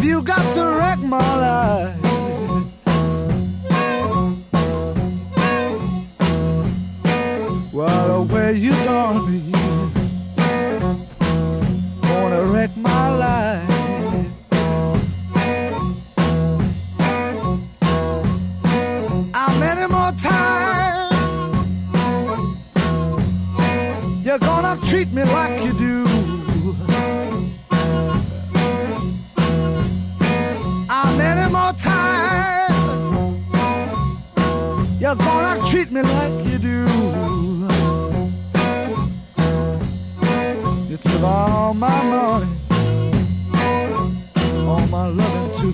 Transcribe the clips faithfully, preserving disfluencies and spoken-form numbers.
You got to wreck my life. Well, where you gonna be? Gonna wreck my life. How many more times you're gonna treat me like you do? How many more times you're gonna treat me like you do? It's about all my money, all my loving too.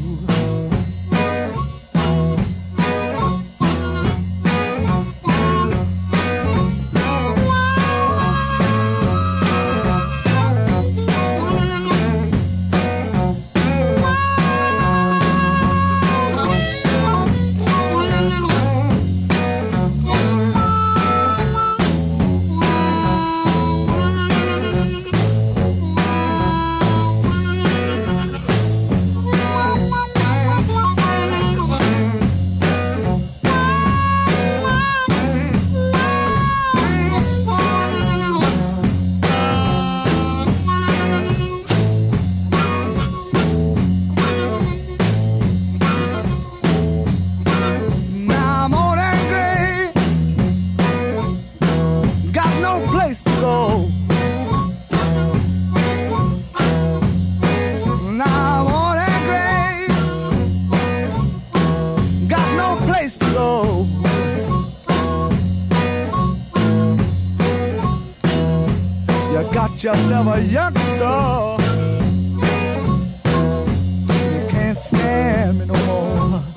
Yourself a youngster, you can't stand me no more.